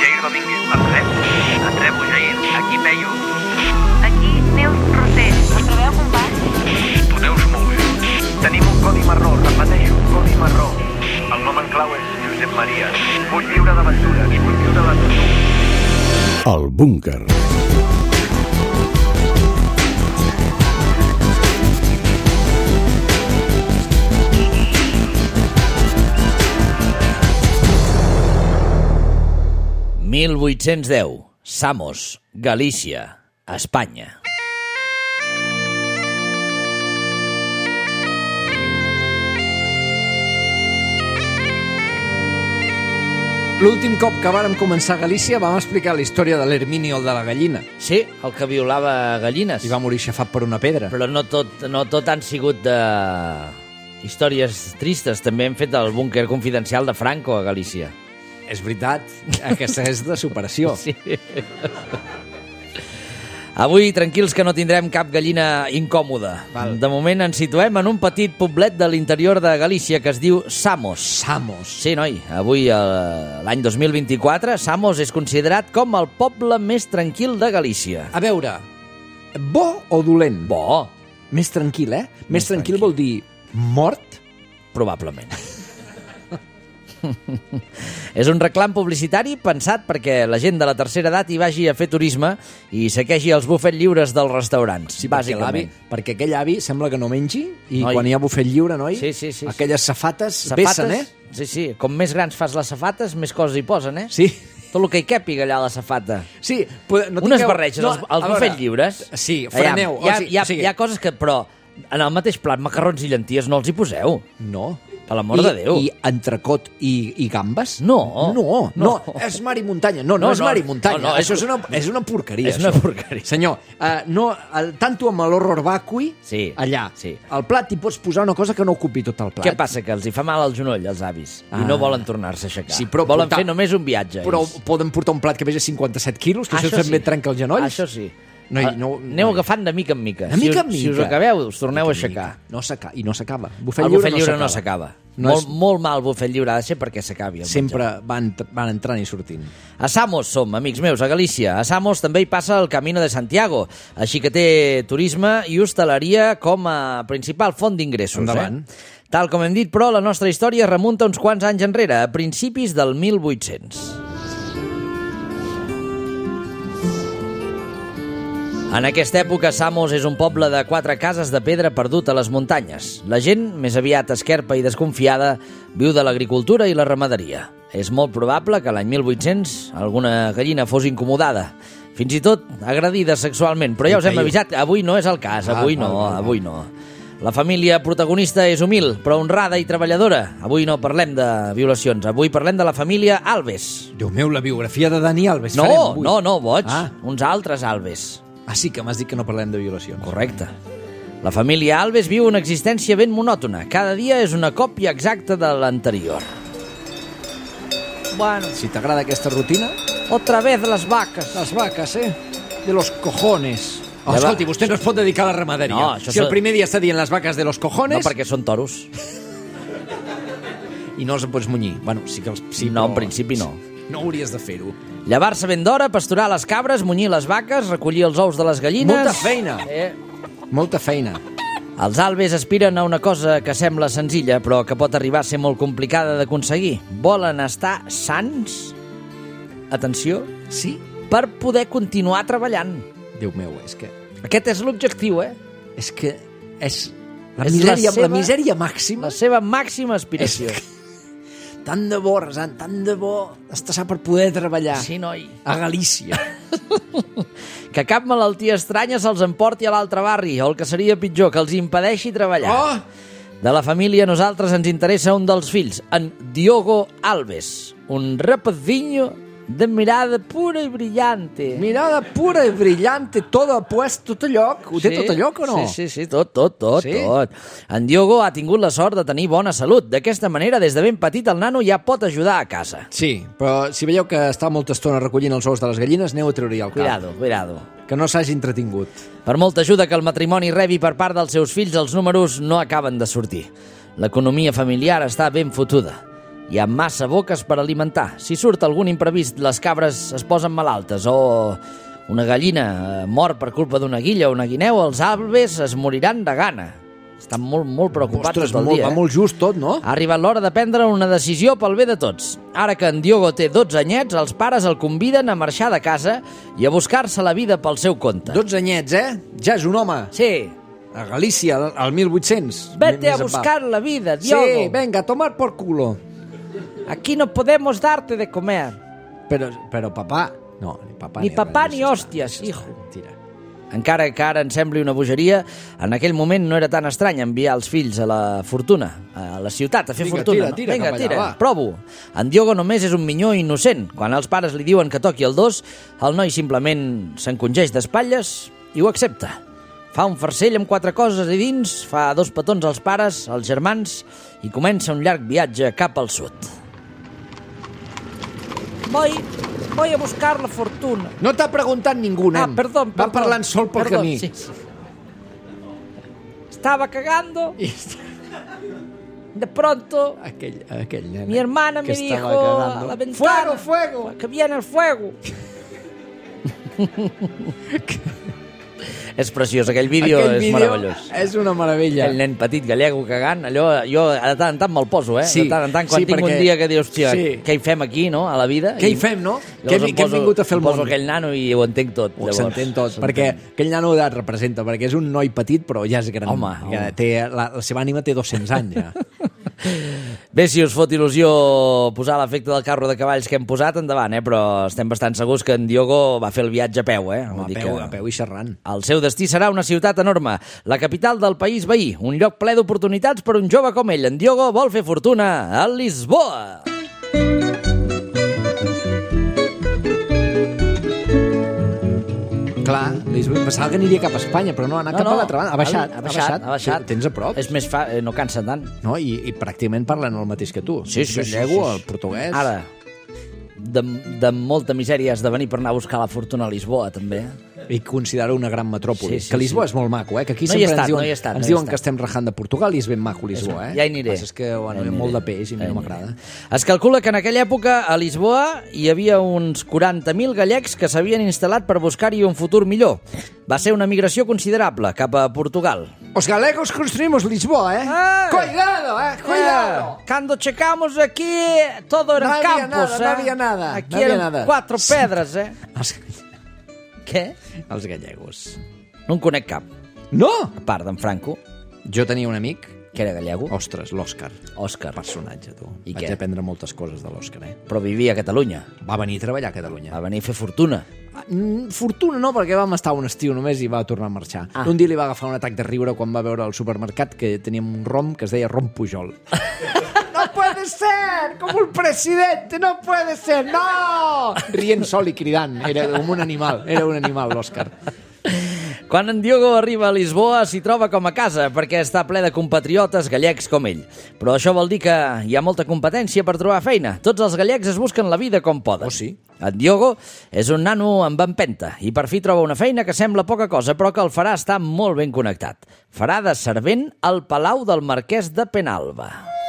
Jair Domínguez, parlarem. Et rebo, Jair. Aquí Peyu. Aquí Neus Rossell. Us trobeu, companys? Tu Neus molt bé. Tenim un codi marró, repeteixo, codi marró. El nom en clau és Josep Maria. Vull viure d'aventures, vull viure de tot. El búnquer. «1810, Samos, Galícia, Espanya». L'últim cop que vàrem començar a Galícia vam explicar la història de l'Herminio de la gallina. Sí, el que violava gallines. I va morir aixafat per una pedra. Però no tot han sigut de històries tristes. També hem fet el búnquer confidencial de Franco a Galícia. És veritat, aquesta és de superació. Sí. Avui, tranquils, que no tindrem cap gallina incòmoda. Val. De moment ens situem en un petit poblet de l'interior de Galícia que es diu Samos. Samos. Sí, noi, avui, l'any 2024, Samos és considerat com el poble més tranquil de Galícia. A veure, bo o dolent? Bo, Més tranquil, eh? Més tranquil vol dir mort? probablement. És un reclam publicitari pensat perquè la gent de la tercera edat hi vagi a fer turisme i saquegi els bufets lliures dels restaurants, Sí, bàsicament. perquè aquell avi sembla que no mengi i Noi. quan hi ha bufet lliure, noi, Sí, aquelles safates vessen, eh? Sí, sí, com més grans fas les safates, més coses hi posen, eh? Sí. Tot el que hi càpiga allà a la safata. Sí, no Unes barreges, els a veure, bufets lliures. Sí, freneu. Hi ha coses que, però, en el mateix plat, macarrons i llenties no els hi poseu. No. Per l'amor de Déu. I entrecot i gambes? No. No, és mar i muntanya. No és mar i muntanya. No, això és una porqueria. És una això. porqueria. Senyor, tanto amb l'horror vacui, Sí, allà. sí. Al plat hi pots posar una cosa que no ocupi tot el plat. Què passa? Que els hi fa mal al genoll, als avis, i no volen tornar-se a aixecar. Sí, però volen portar- fer només un viatge. Però ells. poden portar un plat que pesa 57 quilos, que això Això també sí. trenca els genolls? Això sí. no. Aneu agafant de mica en mica. De mica en Si us mica. acabeu, us torneu a aixecar. No s'acaba. I no s'acaba. El bufet lliure no s'acaba. No és- Molt mal bufet lliure ha de ser perquè s'acabi el Sempre van entrant i sortint. A Samos som, amics meus, a Galícia. A Samos també hi passa el Camino de Santiago, així que té turisme i hostaleria com a principal font d'ingressos. Endavant. Tal com hem dit, però, la nostra història remunta uns quants anys enrere, a principis del 1800. En aquesta època, Samos és un poble de 4 cases de pedra perdut a les muntanyes. La gent, més aviat esquerpa i desconfiada, viu de l'agricultura i la ramaderia. És molt probable que l'any 1800 alguna gallina fos incomodada, fins i tot agredida sexualment, però ja us hem avisat que avui no és el cas, avui no. La família protagonista és humil, però honrada i treballadora. Avui no parlem de violacions, avui parlem de la família Alves. Déu meu, la biografia de Dani Alves. No, boig, Ah. uns altres Alves. Ah, sí, que m'has dit que no parlem de violacions. Correcte. La família Alves viu una existència ben monòtona. Cada dia és una còpia exacta de l'anterior. Bueno, Si t'agrada aquesta rutina, otra vez las vacas. les vaques, de los cojones. Oh, Ja va. escolti, vostè no es pot dedicar a la ramaderia. No, això si el són- primer dia està dient les vaques de los No, cojones perquè són toros. i no els pots munyir. Bueno, sí que sí, No, però en principi no. No hauries de fer-ho. Llevar-se ben d'hora, pasturar les cabres, munyir les vaques, recollir els ous de les gallines... Molta feina. Molta feina. Els Alves aspiren a una cosa que sembla senzilla, però que pot arribar a ser molt complicada d'aconseguir. Volen estar sants, atenció, Sí? per poder continuar treballant. Déu meu, és que... Aquest és l'objectiu, És que és la És misèria, la seva- la misèria màxima. La seva màxima aspiració. Tant de bo, Resant, tant de bo estar per poder treballar Sí, noi. a Galícia. Que cap malaltia estranya se'ls emporti a l'altre barri, o el que seria pitjor, que els impedeixi treballar. Oh! De la família, a nosaltres ens interessa un dels fills, en Diogo Alves, un rapazinho de mirada pura i brillante. Mirada pura i brillante, tot a lloc. Ho té tot a lloc o no? Sí, tot. Sí? En Diogo ha tingut la sort de tenir bona salut. D'aquesta manera, des de ben petit, el nano ja pot ajudar a casa. Sí, però si veieu que està molta estona recollint els ous de les gallines, aneu a treure-hi el cap. Cuidado. Que no s'hagi entretingut. Per molta ajuda que el matrimoni rebi per part dels seus fills, els números no acaben de sortir. L'economia familiar està ben fotuda. Hi ha massa boques per alimentar. Si surt algun imprevist, les cabres es posen malaltes o una gallina mor per culpa d'una guilla o una guineu, els aves es moriran de gana. Estan molt preocupats tot el dia. Va molt just tot, no? Ha arribat l'hora de prendre una decisió pel bé de tots. Ara que en Diogo té 12 anyets, els pares el conviden a marxar de casa i a buscar-se la vida pel seu compte. 12 anyets, Ja és un home. Sí. A Galícia, al 1800. Vete a buscar la vida, Diogo. Sí, venga, a tomar por culo. Aquí no podemos darte de comer. Però papà... No, ni papà ni papà ni hòsties, hijo. Encara que ara ens sembli una bogeria, en aquell moment no era tan estrany enviar els fills a la fortuna, a la ciutat, a fer fortuna. Tira, provo. En Diogo només és un minyó innocent. Quan els pares li diuen que toqui el 2, el noi simplement s'encongeix d'espatlles i ho accepta. Fa un farcell amb 4 coses a dins, fa 2 petons als pares, als germans, i comença un llarg viatge cap al sud. Voy a buscar la fortuna. No t'ha preguntat ningú, nen. Perdón. Va parlant sol pel camí. Sí. Estaba cagando. De pronto, aquell nen, mi hermana me dijo a la ventana, fuego. Que viene el fuego. És preciós, aquell vídeo és meravellós. És una meravella. El nen petit gallego cagant, allò, jo de tant en tant me'l poso, Sí, de tant en tant, quan tinc un dia que dius, hòstia, què hi fem aquí, no?, a la vida. Què hi fem, no? Què hem vingut a fer al món? Poso aquell nano i ho entenc tot. S'entén tot, perquè aquell nano et representa, perquè és un noi petit, però ja és gran. Home. La seva ànima té 200 anys, ja. Bé, si us fot il·lusió posar l'efecte del carro de cavalls que hem posat, endavant, però estem bastant segurs que en Diogo va fer el viatge a peu, A peu i xerrant. El seu destí serà una ciutat enorme, la capital del país veí, un lloc ple d'oportunitats per un jove com ell. En Diogo vol fer fortuna a Lisboa. Clar, pensava que aniria cap a Espanya, però no, ha anat cap a l'altra banda. Ha baixat. Tens a prop. És més no cansa tant. No, i pràcticament parlen el mateix que tu. Sí. El portuguès. Ara, de molta misèria has de venir per anar a buscar la fortuna a Lisboa, també. I considero una gran metròpoli. Que Lisboa és molt maco, que aquí no sempre ens diuen que estem rajant de Portugal i és ben maco Lisboa, Ja hi aniré. És que hi ha molt de peix i a mi no m'agrada. Es calcula que en aquella època a Lisboa hi havia uns 40.000 gallecs que s'havien instal·lat per buscar-hi un futur millor. Va ser una migració considerable cap a Portugal. Os galegos construimos Lisboa, Cuidado. Cuando chegamos aquí todo eran campos, No había nada. Aquí eran 4 pedres, Què? Els gallegos. No en conec cap. No? A part d'en Franco. Jo tenia un amic que era gallego. Ostres, l'Òscar. Òscar. Personatge, tu. I Vaig què? aprendre moltes coses de l'Òscar, Però vivia a Catalunya. Va venir a treballar a Catalunya. Va venir a fer fortuna. Fortuna no, perquè vam estar un estiu només i va tornar a marxar. Un dia li va agafar un atac de riure quan va veure al supermercat que teníem un rom que es deia rom Pujol. ¡No puede ser! ¡Como un presidente! ¡No puede ser! ¡No! Rient sol i cridant. Era com un animal. Era un animal, l'Òscar. Quan en Diogo arriba a Lisboa s'hi troba com a casa perquè està ple de compatriotes gallecs com ell. Però això vol dir que hi ha molta competència per trobar feina. Tots els gallecs es busquen la vida com poden. Oh, sí? En Diogo és un nano amb empenta i per fi troba una feina que sembla poca cosa però que el farà estar molt ben connectat. Farà de servent al Palau del Marquès de Penalba.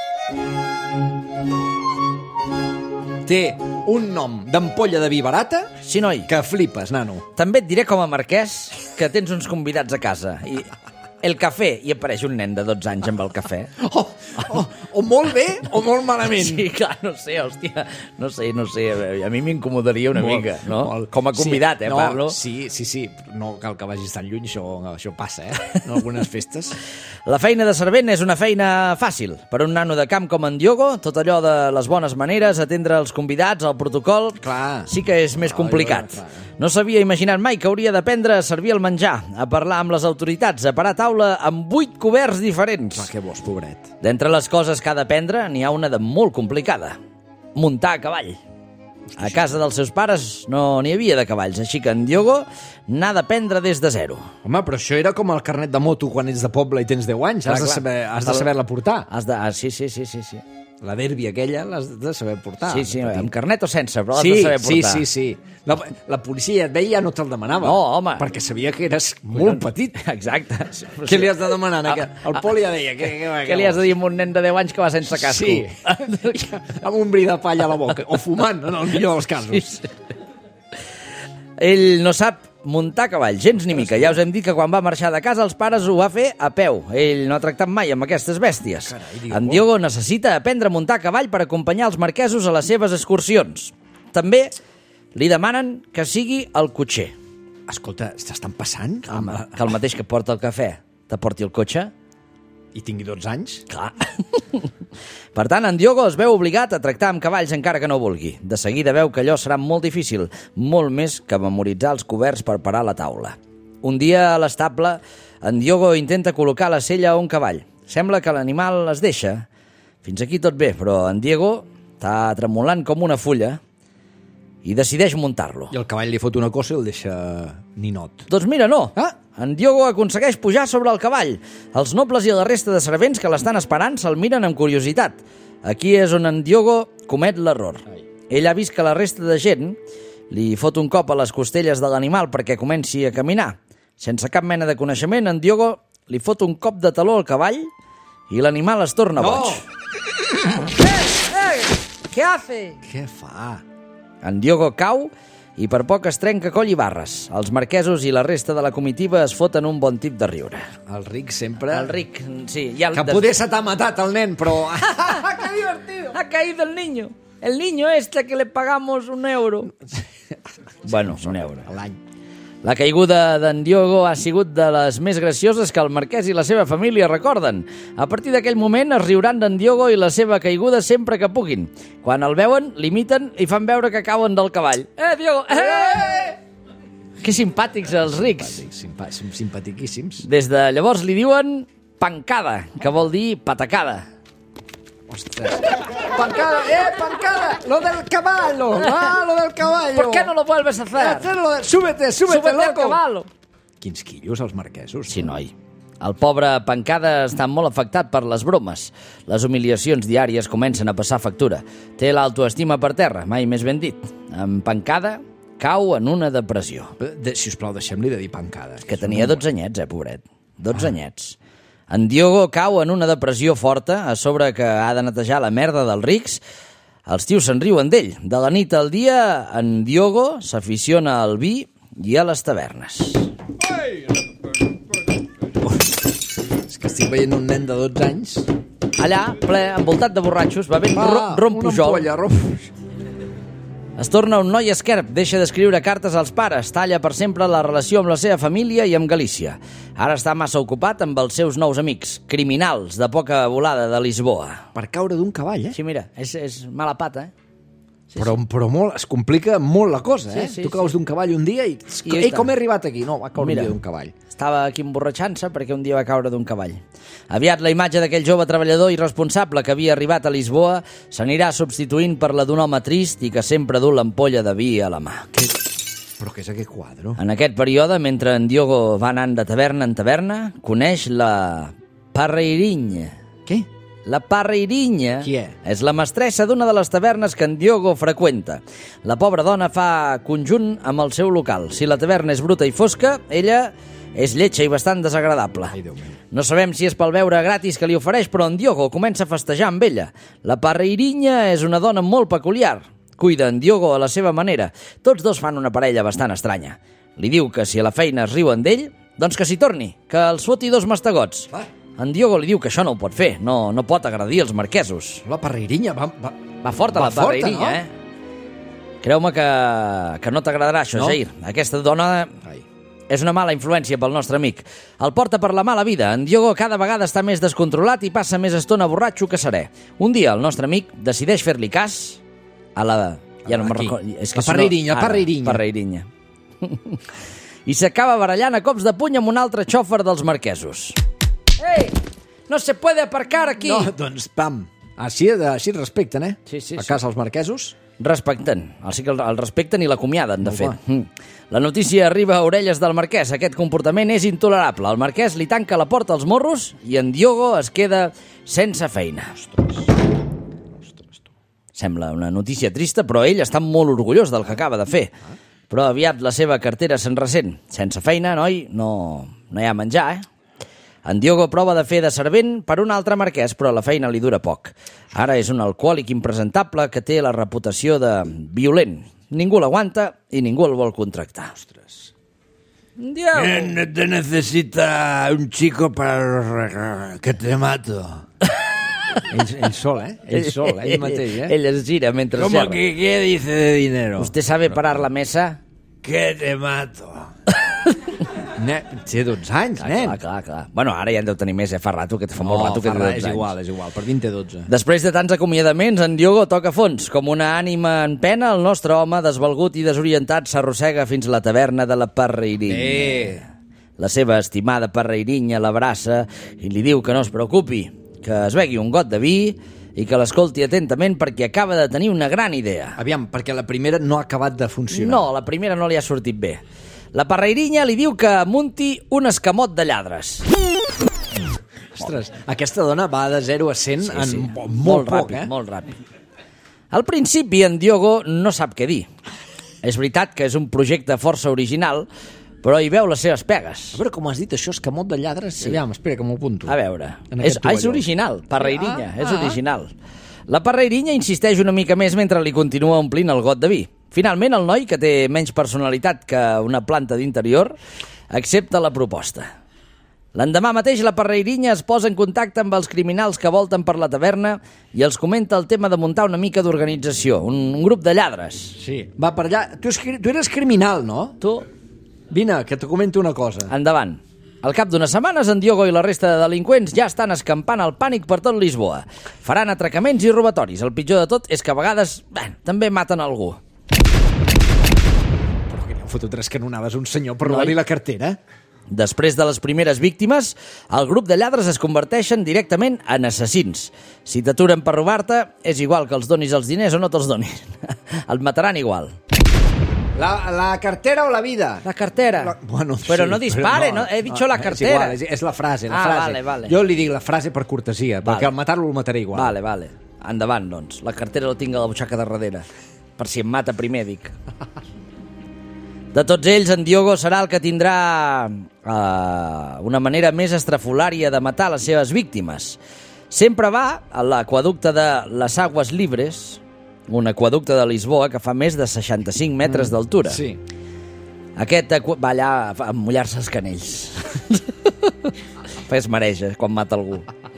Té un nom d'ampolla de vi barata Sí, noi. que flipes, nano. També et diré com a marquès que tens uns convidats a casa i el cafè i apareix un nen de 12 anys amb el cafè. O molt bé o molt malament. Sí, clar, no sé, hòstia, no sé, a mi m'incomodaria una mica, no? Molt. Com a convidat, no, parlo. Sí, no cal que vagis tan lluny, això passa, en algunes festes. La feina de servent és una feina fàcil. Per un nano de camp com en Diogo, tot allò de les bones maneres, atendre els convidats, el protocol, Clar. sí que és més complicat. Clar. No s'havia imaginat mai que hauria d'aprendre a servir el menjar, a parlar amb les autoritats, a parar taula amb 8 coberts diferents. Clar, què vols, pobret. D'entre les coses que ha d'aprendre, n'hi ha una de molt complicada. Muntar a cavall. A casa dels seus pares no n'hi havia de cavalls, així que en Diogo n'ha d'aprendre des de zero. Home, però això era com el carnet de moto quan ets de poble i tens 10 anys. Has de saber-la portar. Sí. La derbi aquella l'has de saber portar. Sí, amb carnet o sense, però l'has de saber portar. Sí. La policia et veia i ja no te'l demanava. No, home. Perquè sabia que eres molt petit. Exacte. Què li has de demanar? El poli ja deia... Què li has de dir a un nen de 10 anys que va sense casco? Sí, amb un bri de palla a la boca. O fumant, en el millor dels casos. Sí. Ell no sap muntar a cavall, gens ni mica. Ja us hem dit que quan va marxar de casa els pares ho va fer a peu. Ell no ha tractat mai amb aquestes bèsties. En Diogo necessita aprendre a muntar a cavall per acompanyar els marquesos a les seves excursions. També li demanen que sigui el cotxer. Escolta, t'estan passant? Home, que el mateix que porta el cafè t'aporti el cotxe? I tingui 12 anys? Clar. Per tant, en Diogo es veu obligat a tractar amb cavalls encara que no vulgui. De seguida veu que allò serà molt difícil, molt més que memoritzar els coberts per parar la taula. Un dia a l'estable, en Diogo intenta col·locar la sella a un cavall. Sembla que l'animal es deixa. Fins aquí tot bé, però en Diego està tremolant com una fulla i decideix muntar-lo. I el cavall li fot una cosa i el deixa ninot. Doncs mira, no. En Diogo aconsegueix pujar sobre el cavall. Els nobles i la resta de servents que l'estan esperant se'l miren amb curiositat. Aquí és on en Diogo comet l'error. Ell ha vist que la resta de gent li fot un cop a les costelles de l'animal perquè comenci a caminar. Sense cap mena de coneixement, en Diogo li fot un cop de taló al cavall i l'animal es torna boig. Què hace? Què fa? En Diogo cau i per poc es trenca coll i barres. Els marquesos i la resta de la comitiva es foten un bon tip de riure. El ric sempre... El ric, sí. Ja que poder se t'ha matat el nen, però... ¡Qué divertido! Ha caído el niño. El niño este que le pagamos €1. Bueno, €1. A l'any. La caiguda d'en Diogo ha sigut de les més gracioses que el marquès i la seva família recorden. A partir d'aquell moment es riuran d'en Diogo i la seva caiguda sempre que puguin. Quan el veuen, l'imiten i fan veure que cauen del cavall. Diogo! Que simpàtics els rics. Simpatiquíssims. Des de llavors li diuen pancada, que vol dir patacada. Ostres. Pancada, pancada, lo del caballo, lo del caballo. ¿Por qué no lo vuelves a hacer? Súbete, Súbete loco. al caballo. Quins quillos, els marquesos. Sí, noi. El pobre Pancada està molt afectat per les bromes. Les humiliacions diàries comencen a passar factura. Té l'autoestima per terra, mai més ben dit. En Pancada cau en una depressió. Sisplau, deixem-li de dir pancada. Que tenia 12 anyets, pobret. 12 anyets. En Diogo cau en una depressió forta, a sobre que ha de netejar la merda dels rics. Els tios se'n riuen d'ell. De la nit al dia, en Diogo s'aficiona al vi i a les tavernes. És que estic veient un nen de 12 anys... Allà, ple, envoltat de borratxos, va ben rom Pujol. Una ampolla, Es torna un noi esquerp, deixa d'escriure cartes als pares, talla per sempre la relació amb la seva família i amb Galícia. Ara està massa ocupat amb els seus nous amics, criminals de poca volada de Lisboa. Per caure d'un cavall, Sí, mira, és mala pata, Sí, però molt, es complica molt la cosa, Sí, tu caus d'un cavall un dia i com he arribat aquí? No, va caure un dia d'un cavall. Estava aquí emborratxant-se perquè un dia va caure d'un cavall. Aviat la imatge d'aquell jove treballador i responsable que havia arribat a Lisboa s'anirà substituint per la d'un home trist i que sempre du l'ampolla de vi a la mà. Però què és aquest quadre? En aquest període, mentre en Diogo va anant de taverna en taverna, coneix la Parreirinha. Què? La Parreirinha Qui és la mestressa d'una de les tavernes que en Diogo freqüenta. La pobra dona fa conjunt amb el seu local. Si la taverna és bruta i fosca, ella és lletja i bastant desagradable. Ai, Déu meu. No sabem si és pel beure gratis que li ofereix, però en Diogo comença a festejar amb ella. La Parreirinha és una dona molt peculiar. Cuida en Diogo a la seva manera. Tots dos fan una parella bastant estranya. Li diu que si a la feina es riuen d'ell, doncs que s'hi torni, que els foti 2 mastegots. En Diogo li diu que això no ho pot fer, no pot agradir els marquesos. La Parreirinha va forta, la Parreirinha, no? Creu-me que no t'agradarà això, no? Jair. Aquesta dona és una mala influència pel nostre amic. El porta per la mala vida. En Diogo cada vegada està més descontrolat i passa més estona borratxo que serè. Un dia el nostre amic decideix fer-li cas a la... Ja no me'n recordo. La Parreirinha. I s'acaba barallant a cops de puny amb un altre xòfer dels marquesos. Ei, no se puede aparcar aquí. No, doncs, pam. Així respecten, Sí. A casa els marquesos? Respecten. Sí que el respecten i l'acomiaden, de fet. La notícia arriba a orelles del marquès. Aquest comportament és intolerable. El marquès li tanca la porta als morros i en Diogo es queda sense feina. Sembla una notícia trista, però ell està molt orgullós del que acaba de fer. Però aviat la seva cartera se'n ressent. Sense feina, noi, no hi ha menjar, En Diogo prova de fer de servent per un altre marquès, però la feina li dura poc. Ara és un alcohòlic impresentable que té la reputació de violent. Ningú l'aguanta i ningú el vol contractar. Ostres. Diego! Te necesita un chico para que te mato. Ell sol, ell mateix, Ell es gira mentre ¿Cómo xerra. que qué dice de dinero? ¿Usted sabe parar la mesa? Que te mato. Té 12 anys, nen. Clar. Bueno, ara ja en deu tenir més, fa rato, que fa molt rato que té 12 anys. És igual, per 20 té 12. Després de tants acomiadaments, en Diogo toca fons. Com una ànima en pena, el nostre home, desvalgut i desorientat, s'arrossega fins a la taverna de la Parreirinha. La seva estimada Parreirinha l'abraça i li diu que no es preocupi, que es begui un got de vi i que l'escolti atentament perquè acaba de tenir una gran idea. Aviam, perquè la primera no ha acabat de funcionar. No, la primera no li ha sortit bé. La Parreirinha li diu que munti un escamot de lladres. Ostres, aquesta dona va de 0 a 100 en molt poc, ràpid, molt ràpid. Al principi, en Diogo no sap què dir. És veritat que és un projecte força original, però hi veu les seves pegues. A veure com has dit això, escamot de lladres. Sí. Aviam, espera que m'ho apunto. A veure, és original, Parreirinha, és original. La Parreirinha insisteix una mica més mentre li continua omplint el got de vi. Finalment, el noi, que té menys personalitat que una planta d'interior, accepta la proposta. L'endemà mateix, la Parreirinha es posa en contacte amb els criminals que volten per la taverna i els comenta el tema de muntar una mica d'organització, un grup de lladres. Sí, va per allà. Tu eres criminal, no? Tu, Vine, que te comento una cosa. endavant. Al cap d'unes setmanes, en Diogo i la resta de delinqüents ja estan escampant el pànic per tot Lisboa. Faran atracaments i robatoris. El pitjor de tot és que a vegades, també maten algú. Però que li han fotut 3 canonades a un senyor per robar-li la cartera? Després de les primeres víctimes, el grup de lladres es converteixen directament en assassins. Si t'aturen per robar-te, és igual que els donis els diners o no te'ls donis. El mataran igual. La cartera o la vida? La cartera. Bueno, però sí, no dispare, no, he dicho la cartera. És igual, és la frase, Vale. Jo li dic la frase per cortesia, perquè al matar-lo el mataré igual. Vale. Endavant, doncs. La cartera la tinc a la butxaca de darrere. Per si em mata primer, dic. De tots ells, en Diogo serà el que tindrà una manera més estrafolària de matar les seves víctimes. Sempre va a l'aqüeducte de les Aguas Libres, un aqüeducte de Lisboa que fa més de 65 metres d'altura. Sí. Aquest va allà a mullar-se els canells. Es mareja quan mata algú.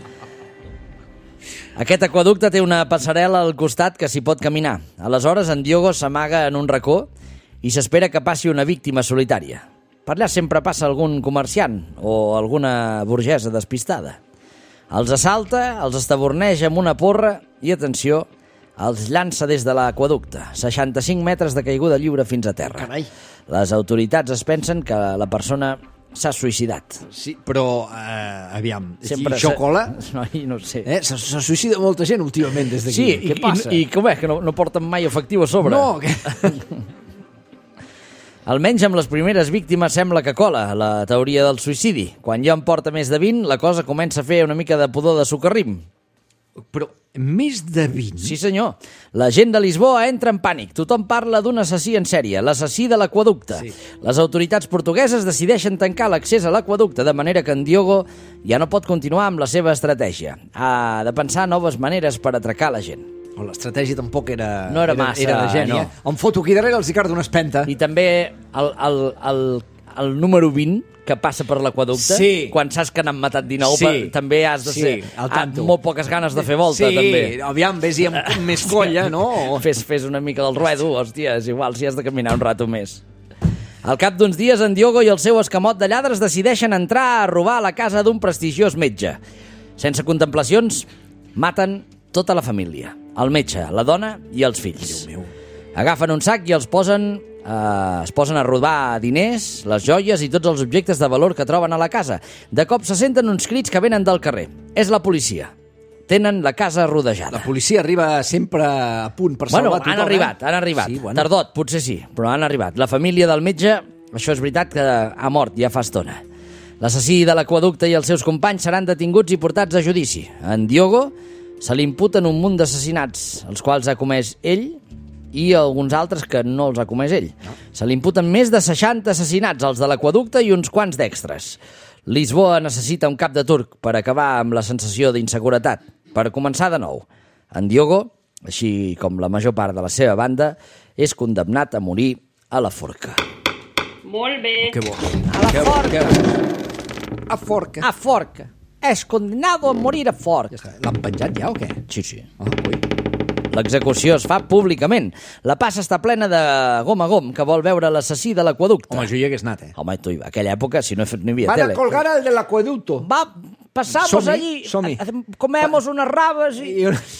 Aquest aqüeducte té una passarel·la al costat que s'hi pot caminar. Aleshores, en Diogo s'amaga en un racó i s'espera que passi una víctima solitària. Per allà sempre passa algun comerciant o alguna burgesa despistada. Els assalta, els estaborneja amb una porra i, atenció, els llança des de l'aqüeducte, 65 metres de caiguda lliure fins a terra. Carai. Les autoritats es pensen que la persona s'ha suïcidat. Sí, però, aviam, Sempre i això cola? No sé. Se suïcida molta gent últimament des d'aquí. Sí, Què passa? I com és que no porten mai efectiu a sobre? No, Almenys amb les primeres víctimes sembla que cola la teoria del suïcidi. Quan ja en porta més de 20, la cosa comença a fer una mica de pudor de socarrim. Però més de 20? Sí, senyor. La gent de Lisboa entra en pànic. Tothom parla d'un assassí en sèrie, l'assassí de l'aqüeducte. Sí. Les autoritats portugueses decideixen tancar l'accés a l'aqüeducte, de manera que en Diogo ja no pot continuar amb la seva estratègia. Ha de pensar noves maneres per atracar la gent. L'estratègia tampoc era... No era massa, Era de geni, no. Em foto aquí darrere, els hi cardo una espenta. I també el número 20, que passa per l'aqüeducte, Sí. quan saps que n'han matat 19, Sí. també has de ser al tanto. amb molt poques ganes de fer volta, sí, també. aviam, vés-hi amb més colla, no? Fes una mica del ruedo, hòstia, és igual si has de caminar un rato més. Al cap d'uns dies, en Diogo i el seu escamot de lladres decideixen entrar a robar a la casa d'un prestigiós metge. Sense contemplacions, maten tota la família. El metge, la dona i els fills. Agafen un sac i es posen a robar diners, les joies i tots els objectes de valor que troben a la casa. De cop se senten uns crits que venen del carrer. És la policia. Tenen la casa rodejada. La policia arriba sempre a punt per salvar tothom. Han arribat. Sí, bueno. Tardot, potser sí, però han arribat. La família del metge, això és veritat que ha mort ja fa estona. L'assassí de l'aqüeducte i els seus companys seran detinguts i portats a judici. En Diogo Se li imputen un munt d'assassinats, els quals ha comès ell i alguns altres que no els ha comès ell. Se li imputen més de 60 assassinats, els de l'aqüeducte i uns quants d'extres. Lisboa necessita un cap de turc per acabar amb la sensació d'inseguretat, per començar de nou. En Diogo, així com la major part de la seva banda, és condemnat a morir a la forca. Molt bé. Que bo. A la forca! A forca. A forca! És condenado a morir a forca. L'han penjat ja o què? Sí. Ui. L'execució es fa públicament. La plaça està plena de gom a gom que vol veure l'assassí de l'aqüeducte. Home, jo hi hagués anat, Home, tu, aquella època, si no hi havia Van tele. a colgar al del acueducto. Va, pasamos Som-hi, allí, som-hi. comemos unes rabes i...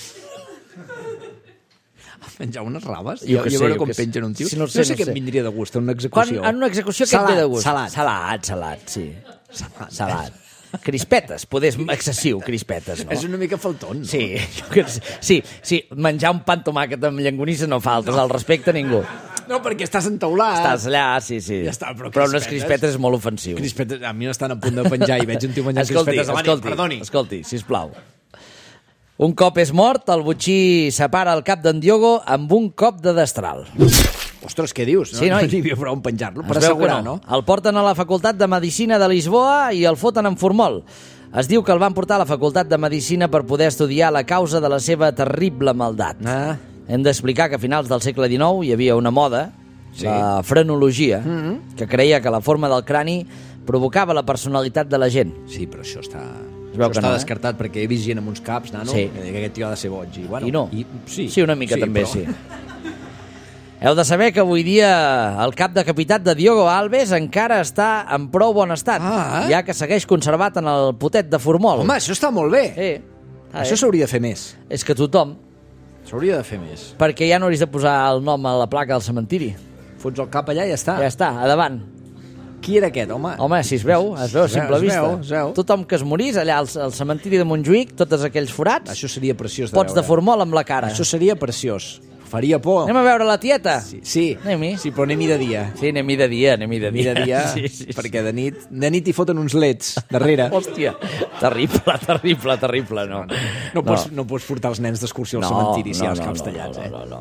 Menjar unes raves? Jo que I a sé, veure jo com que sé. pengen un tio. Sí, no no sé, sé no què sé. em vindria de gust, en una Quan, execució. en una execució, què et ve de gust? Salat. Sí. Salat. Crispetes, poder excessiu, crispetes, no? És una mica faltón, no? Sí, sí, menjar un pa amb tomàquet amb llonganissa no faltes, al respecte a ningú. No, perquè estàs entaulat. Estàs allà, sí. Ja està, però unes crispetes és molt ofensiu. Crispetes, a mi m'estan a punt de penjar i veig un tio menjant crispetes davant i perdoni. Escolti, sisplau. Un cop és mort, el botxí separa el cap d'en Diogo amb un cop de destral. Ostres, què dius? Sí, noi. No n'hi havia prou en penjar-lo, per Es veu que assegurar, no? El porten a la Facultat de Medicina de Lisboa i el foten en formol. Es diu que el van portar a la Facultat de Medicina per poder estudiar la causa de la seva terrible maldat. Hem d'explicar que a finals del segle XIX hi havia una moda, la frenologia, que creia que la forma del crani provocava la personalitat de la gent. Sí, però això està... veu que està no, descartat, perquè he vist gent amb uns caps, nano, Sí. que aquest tio ha de ser boig. I, bueno, I no. Sí, una mica també, però... sí. Heu de saber que avui dia el cap decapitat de Diogo Alves encara està en prou bon estat, ja que segueix conservat en el potet de formol. Home, això està molt bé. Això s'hauria de fer més. És que tothom, S'hauria de fer més. perquè ja no hauries de posar el nom a la placa del cementiri. Fots el cap allà i ja està. Ja està, a davant. Qui era aquest, home? Home, si es veu a simple vista. es veu. Tothom que es morís allà al cementiri de Montjuïc, tots aquells forats, Això seria preciós de pots de veure. formol amb la cara. Això seria preciós. Faria por. Anem a veure la tieta? Sí, Anem-hi. sí, però anem-hi de dia. Sí, anem-hi de dia, anem-hi de dia. Anem-hi de dia, Sí. perquè de nit hi foten uns leds darrere. Hòstia, terrible, no. No pots portar els nens d'excursió al cementiri si hi ha els caps tallats, no.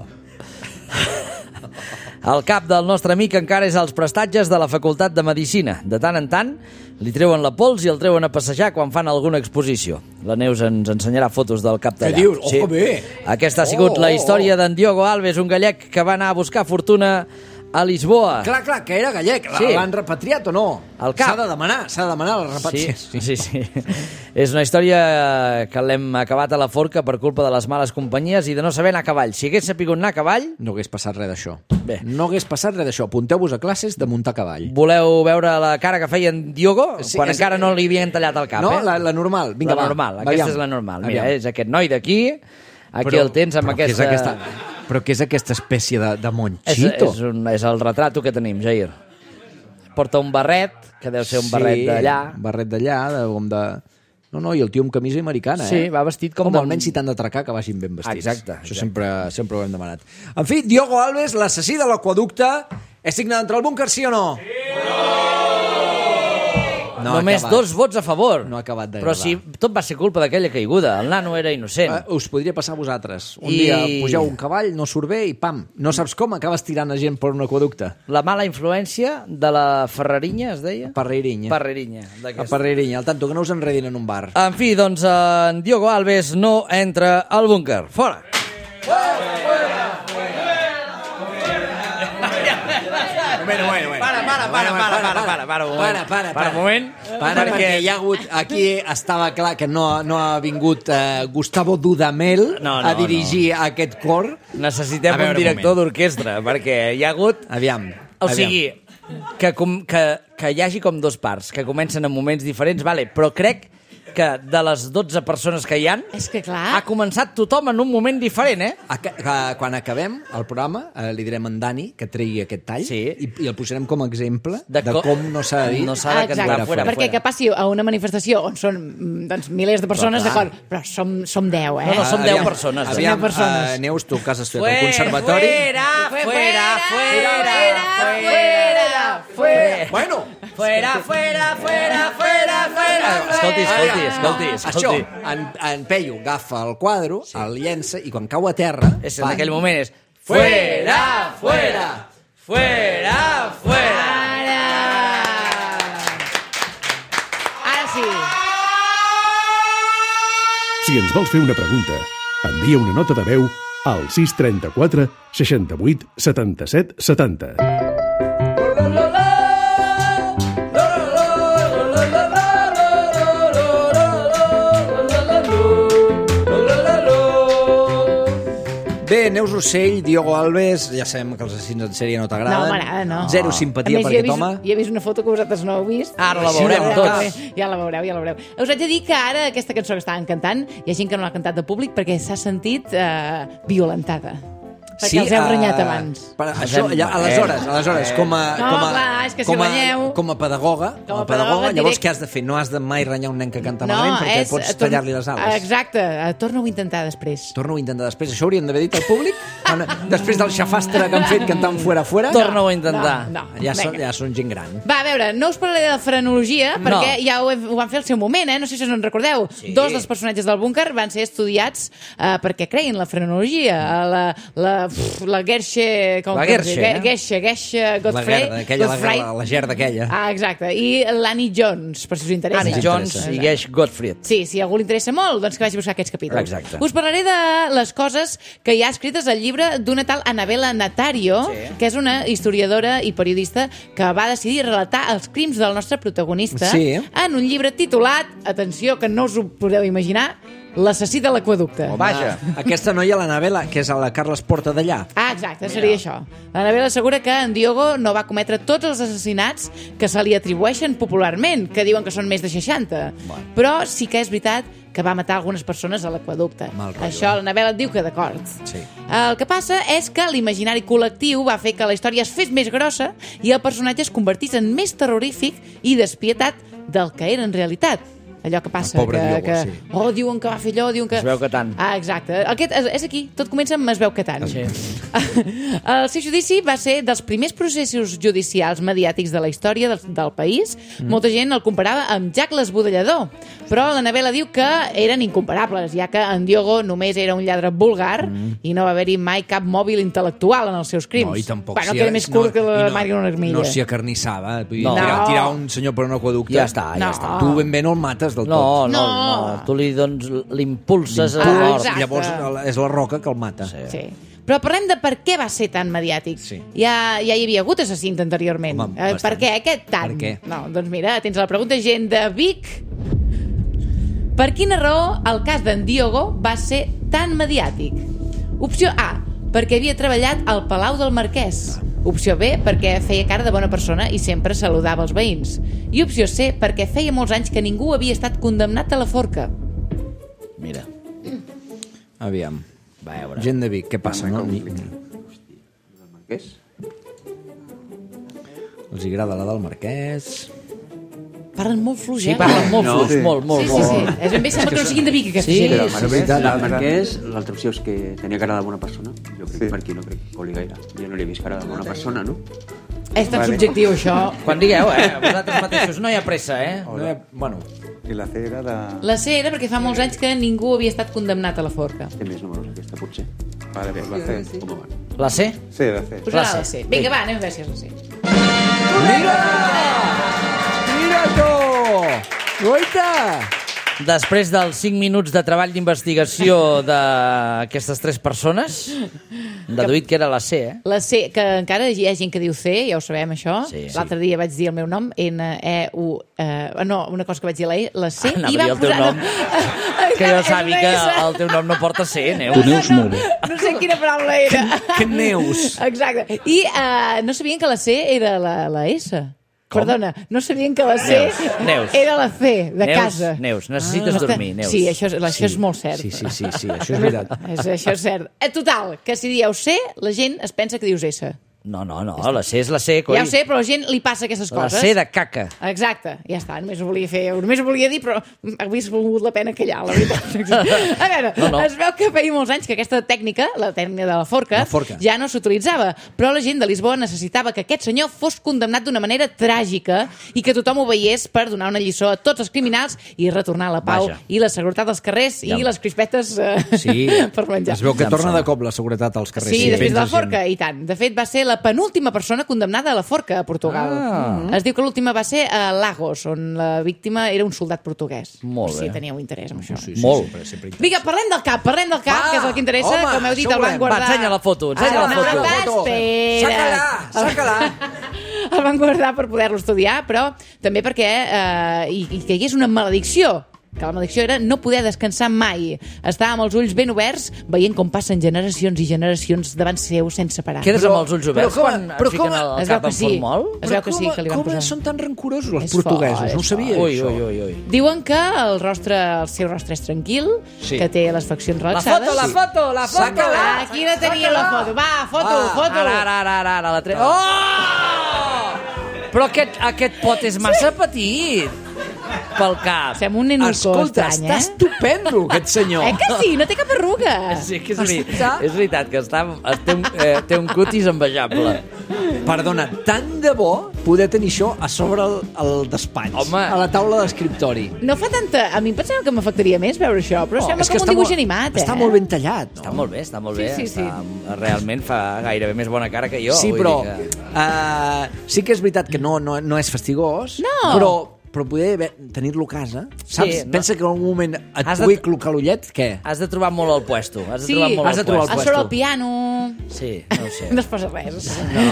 El cap del nostre amic encara és als prestatges de la Facultat de Medicina. De tant en tant, li treuen la pols i el treuen a passejar quan fan alguna exposició. La Neus ens ensenyarà fotos del cap tallat. Què dius? Oh, que bé! Aquesta ha sigut la història d'en Diogo Alves, un gallec que va anar a buscar fortuna a Lisboa. Clar, que era gallec. Sí. L'han repatriat o no? El cap. S'ha de demanar la repatriació. Sí. És una història que l'hem acabat a la forca per culpa de les males companyies i de no saber anar a cavall. Si hagués sapigut anar a cavall... No hagués passat res d'això. Bé. No hagués passat res d'això. Apunteu-vos a classes de muntar a cavall. Voleu veure la cara que feia en Diogo quan és- encara no li havien tallat el cap, No, eh? la normal. Vinga, la normal, aquesta és la normal. Mira, és aquest noi d'aquí, aquí el tens amb aquesta... Però què és aquesta espècie de monxito? És el retrato que tenim, Jair. Porta un barret, que deu ser un barret d'allà. Un barret d'allà, de... No, i el tio amb camisa americana, Sí, va vestit com Home, d'un- almenys si t'han d'atracar, que vagin ben vestits. Exacte. Això sempre ho hem demanat. En fi, Diogo Alves, l'assassí de l'aqüeducte, és digne d'entrar al búnquer, sí o no? No ha Només acabat. 2 vots a favor. No ha acabat Però d'agradar. si tot va ser culpa d'aquella caiguda. El nano era innocent. Us podria passar a vosaltres. Un I- dia pugeu un cavall, no surt bé i pam, no saps com, acabes tirant a gent per un aqueducte. La mala influència de la Ferrerinya, es deia? Parreirinya. Parrerinya. A d'aquesta. Parreirinya, al tanto, que no us enredin en un bar. En fi, doncs, en Diogo Alves no entra al búnquer. Fora! Para un moment. Perquè hi ha hagut... Aquí estava clar que no ha vingut Gustavo Dudamel No, a dirigir aquest cor. Necessitem A veure, un director un moment. d'orquestra, perquè hi ha hagut... Aviam. O sigui, que hi hagi com 2 parts, que comencen en moments diferents, vale, però crec que de les 12 persones que hi han, És que clar... ha començat tothom en un moment diferent, eh? Quan acabem el programa, li direm a en Dani que tregui aquest tall Sí. i el posarem com a exemple De de com no s'ha de dir. No s'ha de cantar fora. Perquè que passi a una manifestació on són doncs, milers de persones, Però, d'acord, però som 10, eh? No, som 10 persones. Aviam, 10 persones. Neus, tu que has estudiat al conservatori. Fuera. Bueno, Fuera. Escolti. Això, en Peyu agafa el quadre, el llença, i quan cau a terra... En aquell moment és... Fuera! Ara sí. Si ens vols fer una pregunta, envia una nota de veu al 634 68 77 70. Bé, Neus Rossell, Diogo Alves, ja sabem que els assassins en sèrie no t'agraden. No, m'agrada, no. Zero simpatia per aquest home. Ja he vist una foto que vosaltres no heu vist. Ara la veurem tots. Ja la veureu. Us haig de dir que ara aquesta cançó que estaven cantant, hi ha gent que no l'ha cantat de públic perquè s'ha sentit violentada. Perquè els heu renyat abans. Això, ja, aleshores, com a pedagoga, llavors què has de fer? No has de mai renyar un nen que canta malament perquè pots tallar-li les ales. Exacte, torna-ho a intentar després. Torna-ho a intentar després. Això hauríem d'haver dit al públic? Després del xafastre que han fet cantant Fuera. Torna-ho a intentar. No, ja són gent gran. Va, a veure, no us parlaré de frenologia perquè ja ho van fer al seu moment, no sé si us en recordeu. Dos dels personatges del búnquer van ser estudiats perquè creien la frenologia. La Gertxe... Gertxe Gottfried. La gerda aquella. Ah, exacte. I l'Annie Jones, per si us interessa. Annie Jones i Gertxe Gottfried. Sí, si a algú li interessa molt, doncs que vagi a buscar aquests capítols. Exacte. Us parlaré de les coses que hi ha escrites al llibre d'una tal Annabella Natario, que és una historiadora i periodista que va decidir relatar els crims del nostre protagonista en un llibre titulat, atenció, que no us ho podeu imaginar, L'assassí de l'aqüeducte. Vaja. Aquesta noia, l'Annabella, que és la Carles Porta d'allà. Ah, exacte, seria això. L'Annabella assegura que en Diogo no va cometre tots els assassinats que se li atribueixen popularment, que diuen que són més de 60. Però sí que és veritat que va matar algunes persones a l'aqüeducte. Això l'Annabella et diu que d'acord. Sí. El que passa és que l'imaginari col·lectiu va fer que la història es fes més grossa i el personatge es convertís en més terrorífic i despietat del que era en realitat. Allò que passa, diuen que va fer allò, diuen que... Es veu que tant. Ah, exacte. Aquest és aquí, tot comença amb es veu que tant. Sí. El seu judici va ser dels primers processos judicials mediàtics de la història del país. Molta gent el comparava amb Jack l'Esbudellador, però l'Annabella diu que eren incomparables, ja que en Diogo només era un lladre vulgar i no va haver-hi mai cap mòbil intel·lectual en els seus crims. No, i tampoc... Bueno, que era més curt que la Marion Armilla. No s'hi acarnissava. Tirar un senyor per un aqueducte... Ja està. Tu ben bé no el mates del tot. No. Tu l'impulses a mort. Llavors és la roca que el mata. Sí. Però parlem de per què va ser tan mediàtic. Ja hi havia hagut assassins anteriorment. Per què aquest tant? Per què? No, doncs mira, tens la pregunta, gent de Vic. Per quina raó el cas d'en Diogo va ser tan mediàtic? Opció A, perquè havia treballat al Palau del Marquès. Opció B, perquè feia cara de bona persona i sempre saludava els veïns. I opció C, perquè feia molts anys que ningú havia estat condemnat a la forca. Mira. Aviam. Gent de Vic, què passa? No? Marquès? Els agrada la del Marquès... Parlen molt fluix, Sí, parlen molt fluix, molt. Sí. És ben bé, sembla que no siguin de Vic, aquesta gent. Però el Marquès, l'altra opció és que tenia cara de bona persona. Jo crec que per aquí no crec que coli gaire. Jo no li he vist cara de bona persona, no? És tan subjectiu, això. Quan digueu, vosaltres mateixos, no hi ha pressa, Bueno... I la C era de... La C era perquè fa molts anys que ningú havia estat condemnat a la forca. Té més números aquesta, potser. Vale, pues la C. Com va? La C? Sí, la C. Posarà la C. Vinga, va, anem a veure si és la C. Mira-t'ho! Goita! Després dels 5 minuts de treball d'investigació d'aquestes 3 persones, deduït que era la C, La C, que encara hi ha gent que diu C, ja ho sabem, això. Sí. L'altre dia vaig dir el meu nom, N-E-U... no, una cosa que vaig dir la C, i va posar... el teu nom. Que jo sàpiga que el teu nom no porta C, Neus. No sé quina paraula era. Que Neus. Exacte. I no sabien que la C era la S. Perdona, no sabien que la C era la C, de casa. Neus, necessites dormir, Neus. Sí, això és molt cert. Sí, això és veritat. Això és cert. Total, que si dieu C, la gent es pensa que dius S. No, la C és la C, coi. Ja ho sé, però a la gent li passa aquestes La coses. C de caca. Exacte, ja està, només ho volia dir, però hagués volgut la pena callar, la veritat. A veure, es veu que feia molts anys que aquesta tècnica, la tècnica de la forca, ja no s'utilitzava, però la gent de Lisboa necessitava que aquest senyor fos condemnat d'una manera tràgica i que tothom ho veiés per donar una lliçó a tots els criminals i retornar la pau i la seguretat als carrers i les crispetes per menjar. Es veu que torna de cop la seguretat als carrers. Sí, després de la forca, i tant. De fet, va ser la penúltima persona condemnada a la forca a Portugal. Es diu que l'última va ser a Lagos, on la víctima era un soldat portuguès. Molt bé. Sí, teníeu interès en això. Molt. Vinga, parlem del cap, que és el que interessa, com heu dit, el van guardar... Va, ensenya la foto, Saca-la. El van guardar per poder-lo estudiar, però també perquè hi hagués una maledicció, que la maledicció era no poder descansar mai. Estar amb els ulls ben oberts, veient com passen generacions i generacions davant seu sense parar. Quedes amb els ulls oberts quan fiquen el cap en formol? Es veu que sí, que li van posar. Com són tan rancorosos els portuguesos? No ho sabia, això. Ui. Diuen que el seu rostre és tranquil, que té les faccions relaxades. La foto! Aquí la tenia la foto. Va, foto! Ara, la trec. Oh! Però aquest pot és massa petit pel cap. Sembla un nenuco Escolta, estrany, està estupendo, aquest senyor. Que sí? No té cap arruga. Sí, que és veritat que té un cutis envejable. Perdona, tant de bo poder tenir això a sobre el despatx. Home. A la taula d'escriptori. No fa tanta... A mi em pensava que m'afectaria més veure això, però sembla com un dibuix animat, Està molt ben tallat, no? Està molt bé. Sí. Realment fa gairebé més bona cara que jo. Sí, però sí que és veritat que no és fastigós, però poder tenir-lo a casa, saps? Pensa que en algun moment et pugui clocar l'ullet, què? Has de trobar molt el puesto. Has de trobar el puesto. El piano... Sí, no ho sé. No es posa res.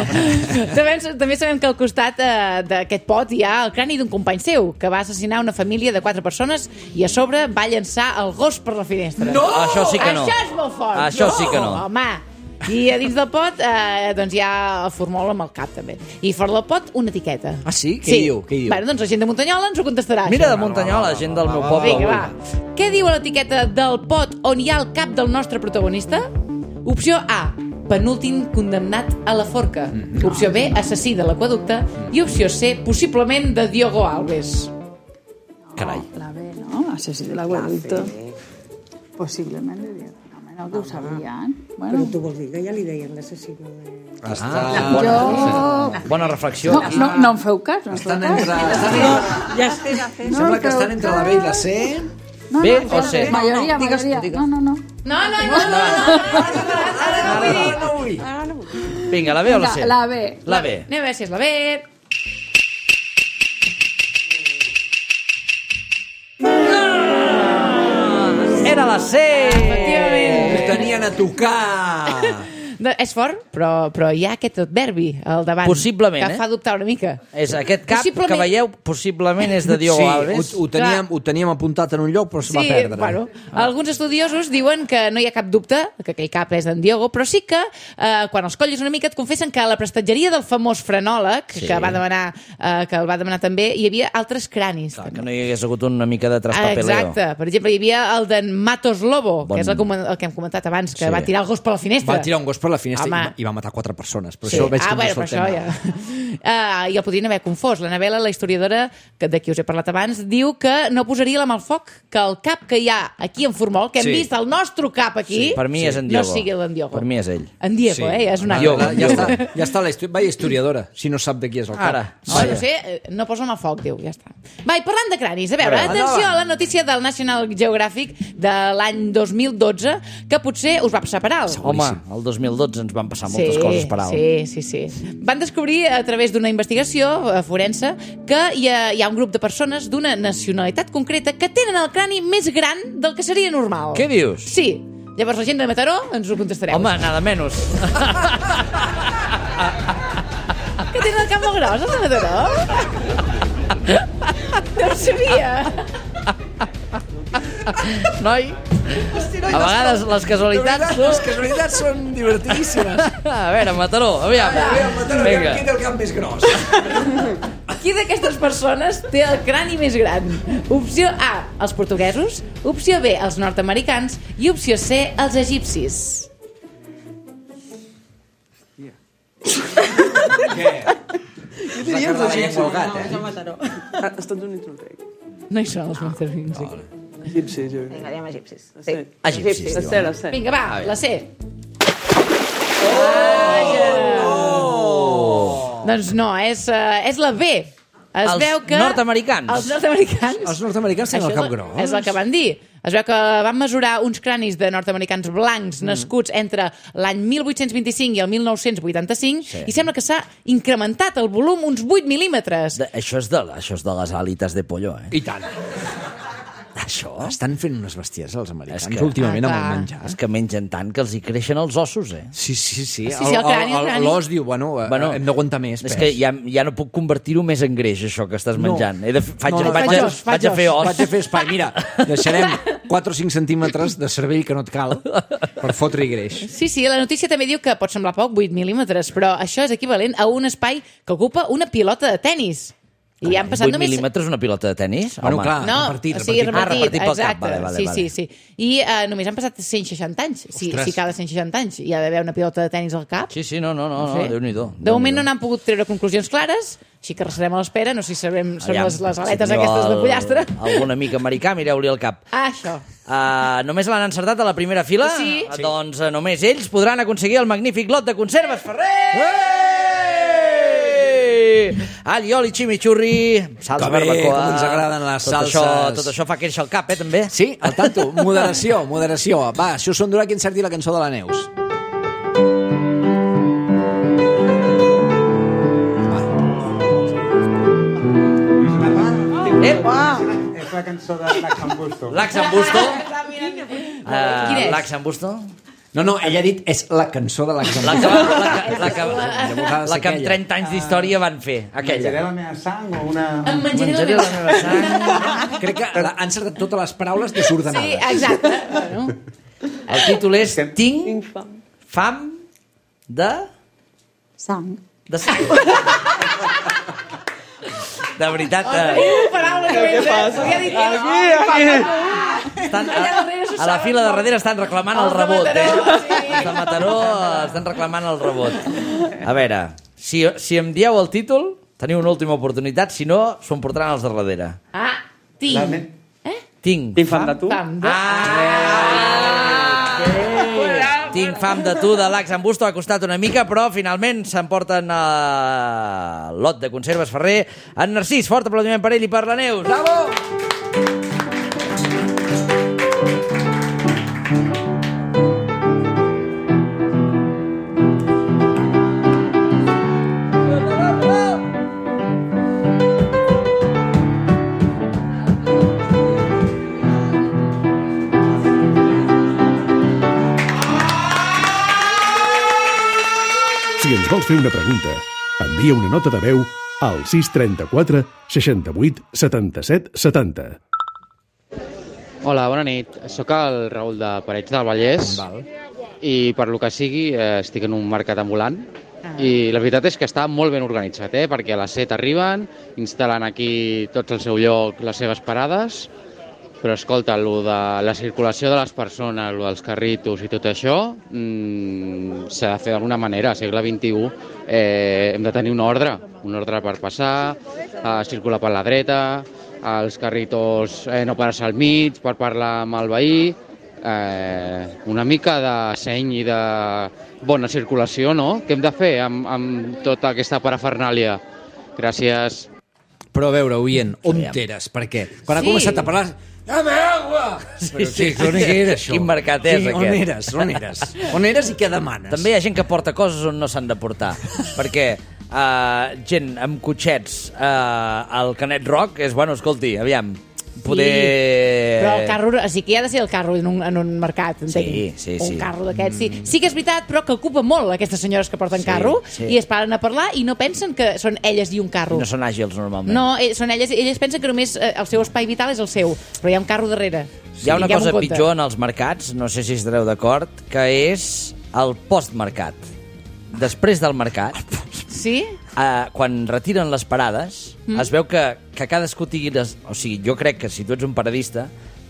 També sabem que al costat d'aquest pot hi ha el crani d'un company seu, que va assassinar una família de 4 persones i a sobre va llançar el gos per la finestra. No! Això sí que no. Això és molt fort. Això sí que no. Home... I a dins del pot doncs hi ha el formol amb el cap també. I fora del pot una etiqueta. Ah, sí? Què diu? Bueno, doncs la gent de Muntanyola ens ho contestarà. Mira, de Muntanyola, gent del meu poble. Vinga, va. Què diu a l'etiqueta del pot on hi ha el cap del nostre protagonista? Opció A, penúltim condemnat a la forca. Opció B, assassí de l'aqüeducte. I opció C, possiblement de Diogo Alves. Carai. La B, ¿no? Assassí de l'aqüeducte. Possiblement de Diogo. No, que ho sabien. Però tu vols dir que ja li deien l'assassí de... Bona reflexió. No em feu cas. Estan entre... Sembla que estan entre la B i la C. B o C? Majoria. No. No vull. Vinga, la B o la C? La B. La B. Anem a veure si és la B. Era la C! Efectivament. Ho tenien a tocar! És fort, però hi ha aquest adverbi al davant. Possiblement, que fa dubtar una mica. És aquest cap que veieu, possiblement és de Diogo Alves. Sí, ho teníem apuntat en un lloc, però es va perdre. Bueno, alguns estudiosos diuen que no hi ha cap dubte que aquell cap és d'en Diogo, però sí que quan els colles una mica et confessen que a la prestatgeria del famós frenòleg, que el va demanar també, hi havia altres cranis. Clar, que no hi hagués hagut una mica de traspapeleo. Exacte. Per exemple, hi havia el d'en Matos Lobo, que és el que hem comentat abans, que va tirar el gos per la finestra. Va tirar un gos per la finestra i va matar 4 persones. Però això veig que no és el tema. I el podrien haver confós. La Anabela, la historiadora de qui us he parlat abans, diu que no posaria la mà al foc que el cap que hi ha aquí en Formol, que hem vist el nostre cap aquí, per mi és en Diogo. No sigui l'en Diogo. Per mi és ell. En Diego, és una... Ja està la historiadora, si no sap de qui és el cap. Ara. No sé, no posa mà al foc, diu, ja està. Va, i parlant de cranis, a veure, atenció a la notícia del National Geographic de l'any 2012, que potser us va passar per alt. Home, el 2012 ens van passar moltes coses per alt. Sí. Van descobrir a través d'una investigació forense que hi ha un grup de persones d'una nacionalitat concreta que tenen el crani més gran del que seria normal. Què dius? Sí. Llavors la gent de Mataró ens ho contestareu. Home, nada menos. Que tenen el cap molt gros, els de Mataró? No ho sabia. Noi, a vegades les casualitats... Les casualitats són divertidíssimes. A veure, Mataró, aviam. Vinga. Qui té el cap més gros? Qui d'aquestes persones té el crani més gran? Opció A, els portuguesos. Opció B, els nord-americans. I opció C, els egipcis. Jo diria els egipcis. No, Mataró. Als Estats Units no crec. No hi són els Monterrings. Egipcis, jo crec. Vinga, diem egipcis. Sí. Egipcis, La C, la C. Vinga, va, la C. Doncs no, és la B. Es veu que... nord-americans. Els nord-americans. Els nord-americans tenen el cap gros. És el que van dir. Es veu que van mesurar uns cranis de nord-americans blancs nascuts entre l'any 1825 i el 1985 i sembla que s'ha incrementat el volum uns 8 mil·límetres. Això és de les alitas de pollo, eh? I tant. Això? Estan fent unes bestieses els americans És que- últimament amb el clar. menjar. És que mengen tant que els hi creixen els ossos, eh? Sí. Sí, el crani. L'os diu, bueno, hem d'aguantar més és pes. que ja no puc convertir-ho més en greix, això que estàs menjant. Vaig a fer os. Vaig a fer espai. Mira, deixarem 4 o 5 centímetres de cervell que no et cal per fotre-hi greix. Sí, la notícia també diu que pot semblar poc, 8 mil·límetres, però això és equivalent a un espai que ocupa una pilota de tennis. I han passat 8 només... mil·límetres una pilota de tenis? Bueno, Home. clar, No, repartit. o sigui, repartit, pel cap. exacte. Vale. Sí. I només han passat 160 anys. Si cada 160 anys hi ha d'haver una pilota de tennis al cap. Sí, no, sé. Déu-n'hi-do. De moment no n'han pogut treure conclusions clares, així que restarem a l'espera. No sé si són les aletes aquestes de pollastre. Algun amic americà, mireu-li el cap. Això. Només l'han encertat a la primera fila? Sí. Doncs només ells podran aconseguir el magnífic lot de conserves Ferrer! Allioli, chimichurri, salsa barbacoa... Com ens agraden les salses. Tot això fa créixer el cap, també? Sí, al tanto. Moderació. Va, això us sonarà que encerti la cançó de la Neus. És la cançó de l'Axambusto. L'Axambusto? Quin és? L'Axambusto? No, ella ha dit és la cançó de l'Axambusto. La que amb 30 anys d'història van fer, aquella. Menjaré la meva sang o una... Em menjaré la meva sang. Crec que han encertat totes les paraules desordenades. Sí, exacte. Bueno. El títol és Tinc fam de... Sang. De sang. De veritat... Paraula que a la fila de darrere estan reclamant el rebot, eh? Els de Mataró estan reclamant el rebot. A veure, si em dieu el títol, teniu una última oportunitat, si no, s'ho emportaran els de darrere. Tinc. Tinc fam de tu? Tinc fam de tu, de l'Axambusto. Ha costat una mica, però finalment s'emporten el lot de conserves Ferrer. En Narcís, fort aplaudiment per ell i per la Neus. Bravo! Si ens vols fer una pregunta, envia una nota de veu al 634 68 77 70. Hola, bona nit. Soc el Raül de Parets del Vallès i per lo que sigui estic en un mercat ambulant i la veritat és que està molt ben organitzat, perquè a les 7 arriben, instal·len aquí tots al seu lloc les seves parades, però escolta, lo de la circulació de les persones, lo dels carritos i tot això, s'ha de fer d'alguna manera. Al segle XXI hem de tenir un ordre per passar, circular per la dreta, els carritos no parar-se al mig per parlar amb el veí, una mica de seny i de bona circulació, no? Què hem de fer amb tota aquesta parafernàlia? Gràcies. Però a veure, oient, on t'eres? Per què? Quan ha començat a parlar... Dame agua! Però sí, on era això? Quin mercat és aquest? On eres? On eres i què demanes? També hi ha gent que porta coses on no s'han de portar. Perquè gent amb cotxets al Canet Rock és, bueno, escolti, aviam, poder... Però el carro, sí que hi ha de ser el carro en un mercat, entenc. Sí. Un carro d'aquests, sí. Sí que és veritat, però que ocupa molt aquestes senyores que porten carro i es paren a parlar i no pensen que són elles i un carro. No són àgils, normalment. No, són elles pensen que només el seu espai vital és el seu, però hi ha un carro darrere. Hi ha una cosa pitjor en els mercats, no sé si estareu d'acord, que és el postmercat. Després del mercat, sí? Quan retiren les parades, es veu que cadascú tingui... O sigui, jo crec que si tu ets un paradista,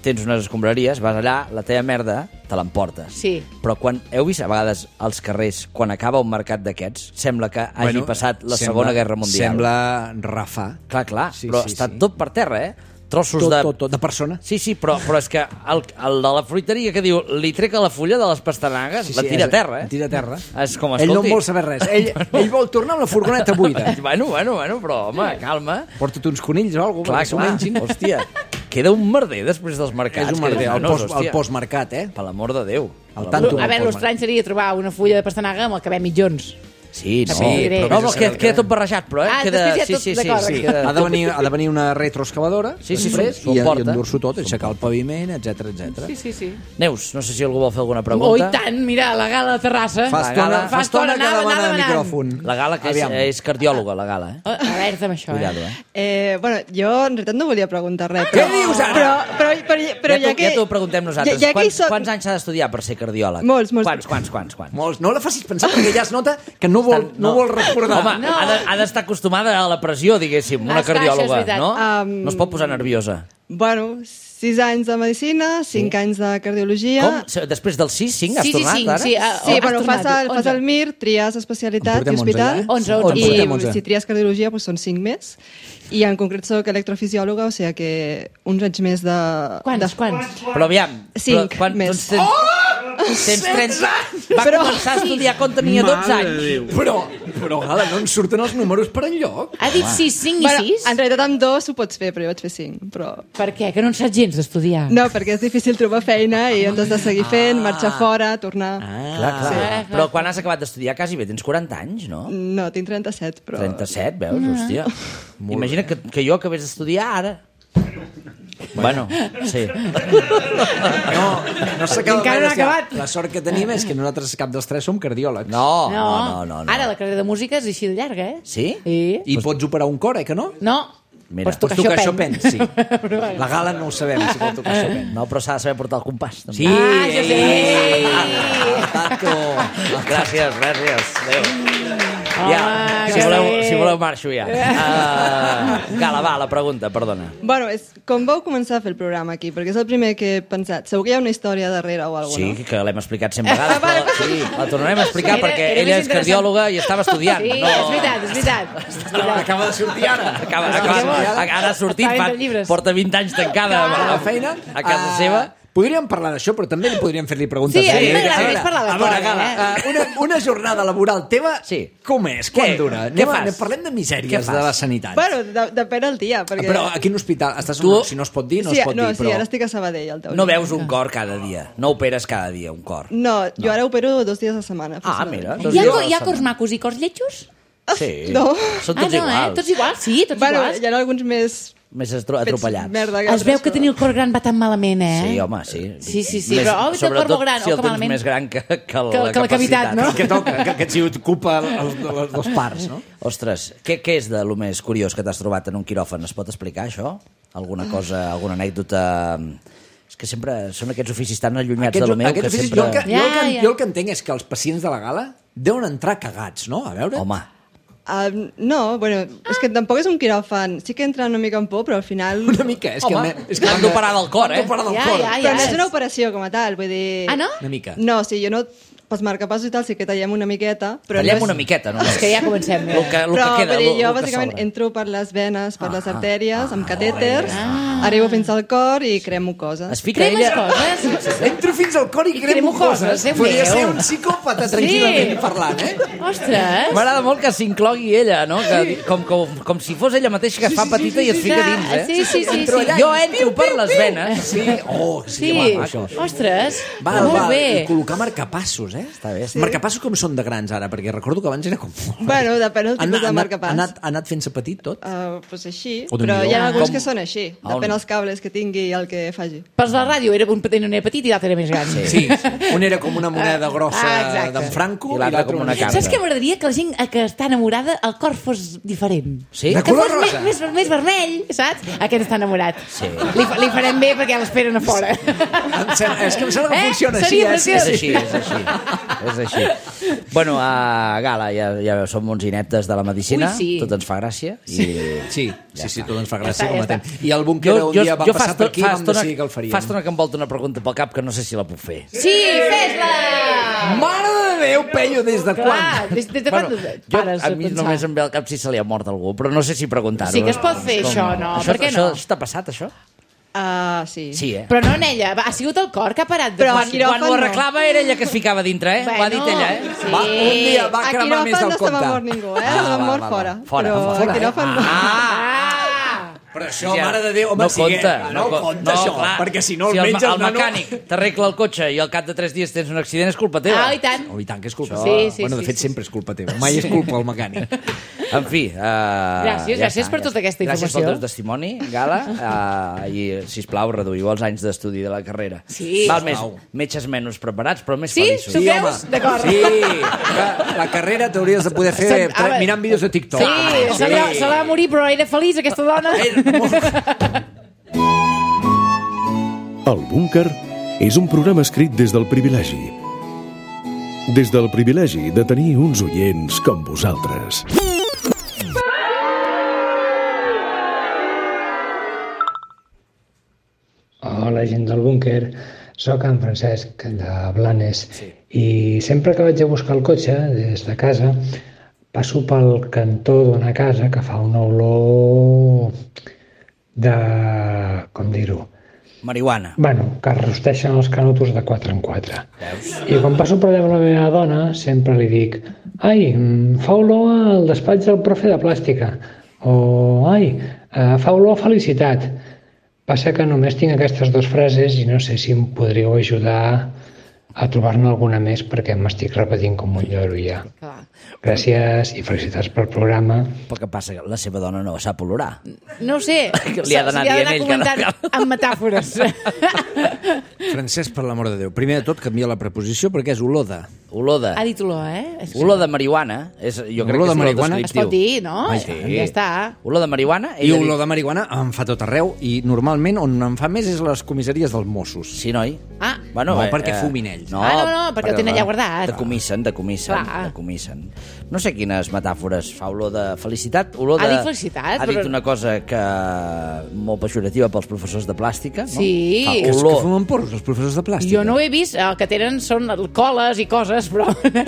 tens unes escombraries, vas allà, la teva merda te l'emportes. Sí. Però quan heu vist a vegades als carrers, quan acaba un mercat d'aquests, sembla que hagi passat la Segona Guerra Mundial. Sembla rafar. Clar, però està tot per terra, trossos tot de persona. Sí, però és que el de la fruiteria que diu li trec la fulla de les pastanagues, la tira a terra, tira a terra. És com, ell no en vol saber res. Ell vol tornar amb la furgoneta buida. Bueno, però, home, calma. Porta't uns conills o alguna cosa, clar, hòstia, queda un merder després dels mercats. És un merder, el postmercat, Per l'amor de Déu. A veure, l'estrany seria trobar una fulla de pastanaga amb el cabell mitjons. Sí, però queda tot barrejat, però, després ja tot d'acord. Ha de venir una retroexcavadora després i endur-s'ho tot, aixecar el paviment, etc. Sí. Neus, no sé si algú vol fer alguna pregunta. I tant, mira, la Gala de Terrassa. Fa estona que demana el micròfon. La Gala, que és cardiòloga, la Gala. Alerta amb això, Bueno, jo en realitat no volia preguntar res. Què dius ara? Però ja que... Ja t'ho preguntem nosaltres. Quants anys s'ha d'estudiar per ser cardiòleg? Molts. Quants? Molts. No la facis pensar perquè ja es nota que no vol recordar. Home, ha d'estar acostumada a la pressió, diguéssim, una cardiòloga, no? No es pot posar nerviosa. Bueno, 6 anys de medicina, 5 anys de cardiologia... Com? Després dels 6, 5 has tornat, ara? Sí, bueno, fas el MIR, tries especialitat i hospital, i si tries cardiologia són 5 més, i en concret soc electrofisiòloga, o sigui que uns anys més de... Quants? Però aviam... 5 més. Tens 30... Va començar a estudiar quan tenia 12 anys. Però, Gala, no ens surten els números per enlloc. Ha dit 6, 5 i 6? En realitat amb 2 ho pots fer, però jo vaig fer 5. Per què? Que no en saps gens d'estudiar? No, perquè és difícil trobar feina i ens has de seguir fent, marxar fora, tornar... Clar. Però quan has acabat d'estudiar quasi bé, tens 40 anys, no? No, tinc 37, però... 37, veus? Hòstia. Imagina que jo acabés d'estudiar ara. Bueno, sí. No s'acaba encara no ha acabat. La sort que tenim és que nosaltres cap dels 3 som cardiòlegs. No. Ara la carrera de música és així de llarga, eh? Sí? I pots operar un cor, que no? No. Mira, pots tocar Chopin, sí. La Gala no ho sabem, si pot tocar Chopin. No, però s'ha de saber portar el compàs. Sí! Ja sé! Gràcies. Adéu. Si voleu marxo ja. Gala, va, la pregunta, perdona. Bueno, com vau començar a fer el programa aquí? Perquè és el primer que he pensat. Segur que hi ha una història darrere o alguna cosa. Sí, que l'hem explicat 100 vegades, però sí, la tornarem a explicar perquè ella és cardiòloga i estava estudiant. Sí, és veritat. Acaba de sortir ara. Ara ha sortit, porta 20 anys tancada a la feina, a casa seva. Podríem parlar d'això, però també podríem fer-li preguntes. Sí, a mi m'agrada més parlar de fora. Gala, una jornada laboral teva, com és? Quan dura? Què fas? Parlem de misèries de la sanitat. Bueno, depèn del dia. Però a quin hospital? Si no es pot dir, no es pot dir. Sí, ara estic a Sabadell. No veus un cor cada dia? No operes cada dia un cor? No, jo ara opero 2 dies a la setmana. Mira. Hi ha cors macos i cors lletjos? Sí. No. Són tots iguals. Tots iguals? Sí, tots iguals. Hi ha alguns més atropellats. Es veu que tenir el cor gran va tan malament, eh? Sí, home, sí. Sí, però té el cor molt gran, si el tens més gran que la cavitat, no? Que toca, que si ocupa les 2 parts, no? Ostres, què és de lo més curiós que t'has trobat en un quiròfan? Es pot explicar, això? Alguna cosa, alguna anècdota... És que sempre són aquests oficis tan allunyats de lo meu que sempre... Jo el que entenc és que els pacients de la Gala deuen entrar cagats, no? A veure... Home... No, bueno, és que tampoc és un quiròfan. Sí que entra una mica en por, però al final... Una mica, és que l'han d'operar del cor, eh? Però no és una operació com a tal, vull dir... Ah, no? Una mica. No, sí, jo no... Pels marcapassos i tal sí que tallem una miqueta, però tallem una miqueta, no? És que ja comencem. El que queda, jo bàsicament entro per les venes, per les artèries, amb catèters, arribo fins al cor i cremo coses. Es fica ella... coses? Entro fins al cor i cremo coses. Podria ser un psicòpata tranquil·lament parlant, eh? Ostres! M'agrada molt que s'inclogui ella, no? Com si fos ella mateixa que es fa petita i es fica dins, eh? Sí. Jo entro per les venes. Sí. Ostres, molt bé. I col·locar marcapassos, està bé. Marcapassos com són de grans ara? Perquè recordo que abans era com... Bueno, depèn del tipus de marcapàs. Ha anat fent-se petit tot? Pues així, però hi ha alguns que són així. Depèn dels cables que tingui i el que faci. Pels de la ràdio era un petit i l'altre era més gran. Sí, un era com una moneda grossa d'en Franco i l'altre com una carta. Saps què m'agradaria? Que la gent que està enamorada el cor fos diferent. Sí? Que fos més vermell, saps? Aquest està enamorat. Li farem bé perquè l'esperen a fora. És que em sembla que funciona així. És així. Bueno, a Gala, ja veus, som uns ineptes de la medicina. Tot ens fa gràcia. Sí. Sí, tot ens fa gràcia com a temps. I el búnquer un dia va passar per aquí i vam decidir que el faríem. Fa estona que em volta una pregunta pel cap que no sé si la puc fer. Sí, fes-la! Mare de Déu, Pello, des de quan? Des de quan pares a mi només em ve al cap si se li ha mort algú, però no sé si preguntar-ho. Sí que es pot fer, això, no? Per què no? Això t'ha passat, això? Sí. Sí, Però no en ella, ha sigut el cor que ha parat de quan ho arreglava era ella que es ficava dintre, eh? Ho ha dit ella, eh? Sí. Un dia va cremar més del compte. A quiròfan no estava mort ningú, eh? Estava mort fora. Fora. Però a quiròfan no. Però això, mare de Déu, home, no compta això, clar. perquè si no el si metge... el mecànic t'arregla el cotxe i al cap de 3 dies tens un accident, és culpa teva. I tant. I tant que és culpa teva. Bueno, de fet, sempre és culpa teva. Mai és culpa el mecànic. En fi... Gràcies per tota aquesta informació. Gràcies pel teu testimoni, Gala, i, sisplau, reduïu els anys d'estudi de la carrera. Sí. Val més metges menys preparats, però més feliços. Sí, tu creus? D'acord. Sí, la carrera t'hauries de poder fer mirant vídeos de TikTok. Sí, se la va morir, però era feliç, aquesta dona. El Búnquer és un programa escrit des del privilegi. Des del privilegi de tenir uns oients com vosaltres. Hola, gent del Búnquer. Soc en Francesc, de Blanes. I sempre que vaig a buscar el cotxe, des de casa, passo pel cantó d'una casa que fa una olor de... com dir-ho? Marihuana. Bueno, que rosteixen els canutos de 4 en 4. I quan passo per allà amb la meva dona, sempre li dic ai, fa olor al despatx del profe de plàstica. O ai, fa olor a felicitat. Passa que només tinc aquestes 2 frases i no sé si em podríeu ajudar a trobar-ne alguna més perquè m'estic repetint com un lloro ja. Gràcies i felicitats pel programa. Però què passa? La seva dona no sap olorar. No ho sé. Li ha d'anar dient ell comentant amb metàfores. Francesc, per l'amor de Déu, primer de tot canvia la preposició perquè és olor de. Olor de. Ha dit olor, eh? Olor de marihuana. Jo crec olor que de marihuana es pot dir, no? Sí. Ja està. Olor de marihuana. I olor de marihuana em fa tot arreu i normalment on em fa més és les comissaries dels Mossos. Sí, noi? Ah. Bueno, no, perquè fumin ells. No, perquè el tenen allà guardat. Decomissen. No sé quines metàfores fa olor de felicitat. Ha dit felicitat. Ha dit una cosa que molt pejorativa pels professors de plàstica. Sí. No? Que fumen porros, els professors de plàstica. Jo no ho he vist. El que tenen són coles i coses, però...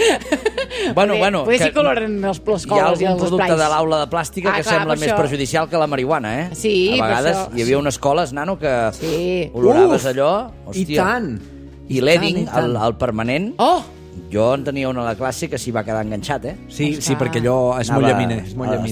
Bueno, poder sí que oloren les coles i els esprais. Hi ha algun producte de l'aula de plàstica que sembla més perjudicial que la marihuana, eh? Sí, a vegades hi havia unes coles, nano, que oloraves allò... I tant! I l'Edding, el permanent... Oh! Jo en tenia una a la classe que s'hi va quedar enganxat, eh? Sí, perquè allò és molt llaminer.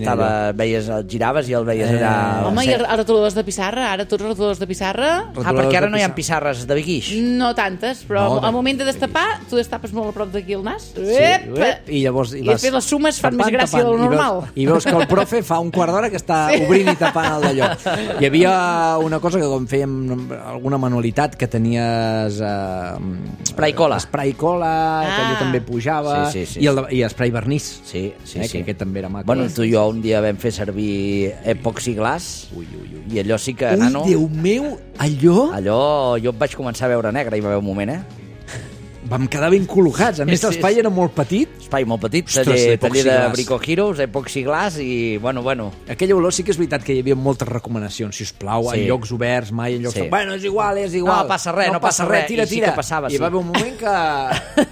Giraves i el veies allà... Home, i els retoladors de pissarra? Ara tots els retoladors de pissarra? Perquè ara no hi ha pissarres de guix. No tantes, però al moment de destapar, tu destapes molt a prop d'aquí el nas. I llavors... I després les sumes fan més gràcia del normal. I veus que el profe fa un quart d'hora que està obrint i tapant el d'allò. Hi havia una cosa que com fèiem alguna manualitat que tenies... Spray cola. Spray cola, que allò també pujava, i spray vernís, que aquest també era maco. Bueno, tu i jo un dia vam fer servir epoxiglas, i allò sí que, nano... Déu meu, allò... Allò, jo em vaig començar a veure negre, hi va haver un moment, Vam quedar ben col·locats. A més, l'espai era molt petit. Espai molt petit, taller de Brico Heroes, epoxiglas i, bueno... Aquella olor sí que és veritat que hi havia moltes recomanacions, si us plau, en llocs oberts, mai en llocs... Bueno, és igual. No passa res, tira. I va haver un moment que...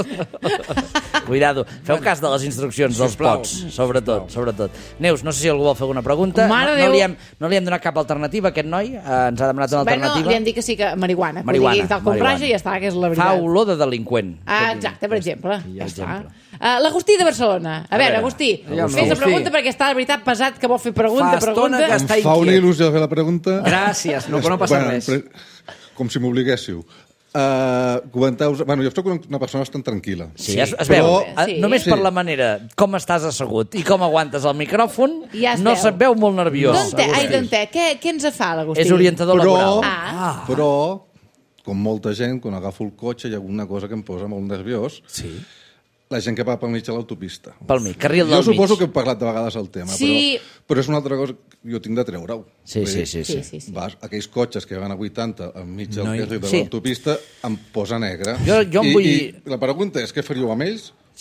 Cuidado, feu cas de les instruccions dels pots, sobretot. Neus, no sé si algú vol fer alguna pregunta. No li hem donat cap alternativa, aquest noi. Ens ha demanat una alternativa. Li hem dit que sí, que marihuana. Tal com raja i ja està, que és la veritat. Fa olor de delinqüent. Exacte, per exemple. Ja està. L'Agustí de Barcelona. A veure, Agustí, fes la pregunta perquè està, de veritat, pesat que vol fer pregunta. Em fa una il·lusió fer la pregunta. Gràcies, no passa res. Com si m'obliguéssiu. Comenteu... Bueno, jo soc una persona bastant tranquil·la. Sí, es veu. Només per la manera com estàs assegut i com aguantes el micròfon, no se't veu molt nerviós. Què ens fa l'Agustí? És orientador laboral. Però, com molta gent, quan agafo el cotxe hi ha alguna cosa que em posa molt nerviós. Sí. La gent que va pel mig de l'autopista. Pel mig, carril del mig. Jo suposo que he parlat de vegades el tema, però és una altra cosa que jo tinc de treure-ho. Sí. Aquells cotxes que van a 80 enmig del carril de l'autopista em posa negre. Jo em vull... I la pregunta és, què faríeu amb ells? O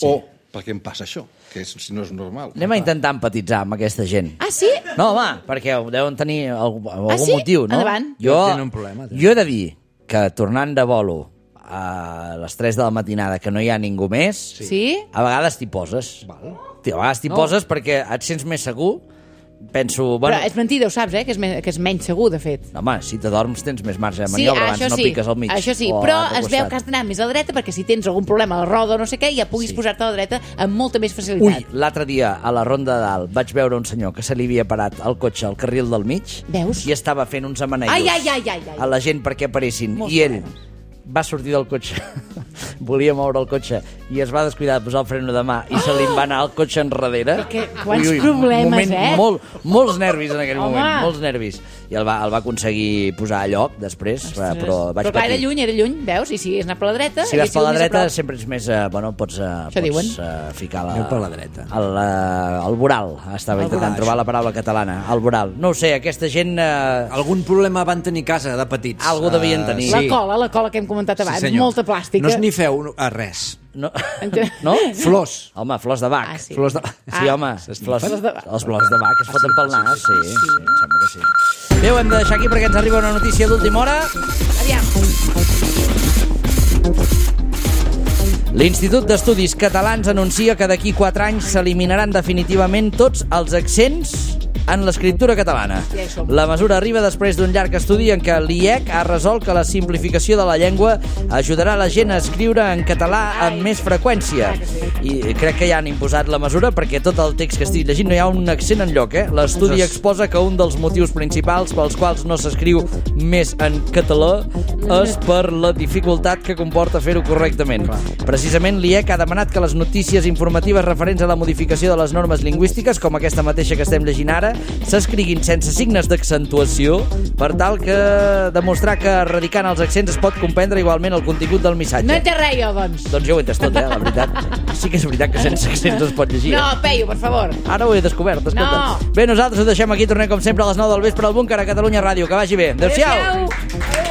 per què em passa això? Que si no és normal. Anem a intentar empatitzar amb aquesta gent. Ah, sí? No, home, perquè deuen tenir algun sí? motiu, no? Endavant. Jo Tenen un problema. he de dir que tornant de bolo a les 3 de la matinada que no hi ha ningú més, Sí? a vegades t'hi poses. Val. A vegades t'hi poses perquè et sents més segur. Penso, Però és mentida, ho saps, que és menys segur, de fet. home, si t'adorms tens més marge de Sí, maniobra, abans no piques al mig. això sí, o a però l'altre es veu costat. que has d'anar més a la dreta perquè si tens algun problema a la roda o no sé què, ja puguis posar-te a la dreta amb molta més facilitat. Ui, l'altre dia a la Ronda de Dalt vaig veure un senyor que se li havia parat el cotxe al carril del mig. Veus? I estava fent uns amanellos Ai. a la gent perquè aparessin. Molts I ell va sortir del cotxe, volia moure el cotxe i es va descuidar de posar el freno de mà i se li va anar el cotxe enrere. Quants problemes, Molts nervis en aquell Home. moment, molts nervis. I el va aconseguir posar a lloc després, però vaig Però clar, patir. era lluny, veus? I si has anat per la dreta... Si vas per la hagués sigut més a dreta prop. sempre ets més... pots diuen. ficar Aneu per la dreta. el voral. Estava intentant trobar la paraula catalana. El voral. No ho sé, aquesta gent... Algun problema van tenir a casa de petits. Algú devien tenir. La cola que hem comentat abans, molta plàstica. No esnifeu a res. No? No? Flors. Home, flors de bac. sí. Flors de... Sí, home, Flors de bac. els flors de bac es foten pel nas, sí, em sembla que sí. Bé, ho hem de deixar aquí perquè ens arriba una notícia d'última hora. Aviam. L'Institut d'Estudis Catalans anuncia que d'aquí 4 anys s'eliminaran definitivament tots els accents en l'escriptura catalana. Ja hi som. La mesura arriba després d'un llarg estudi en què l'IEC ha resolt que la simplificació de la llengua ajudarà la gent a escriure en català amb més freqüència. I crec que ja han imposat la mesura perquè tot el text que estic llegint no hi ha un accent enlloc. L'estudi exposa que un dels motius principals pels quals no s'escriu més en català és per la dificultat que comporta fer-ho correctament. Precisament l'IEC ha demanat que les notícies informatives referents a la modificació de les normes lingüístiques, com aquesta mateixa que estem llegint ara, s'escriguin sense signes d'accentuació per tal que demostrar que erradicant els accents es pot comprendre igualment el contingut del missatge. No té res, jo, doncs. Doncs jo ho he entès tot, la veritat. Sí que és veritat que sense accents es pot llegir. No, Peyu, per favor. Ara ho he descobert, escolta. No. Bé, nosaltres ho deixem aquí, tornem com sempre a les 9 del vespre al Búnquer a Catalunya Ràdio. Que vagi bé. Adéu-siau. Adéu-siau.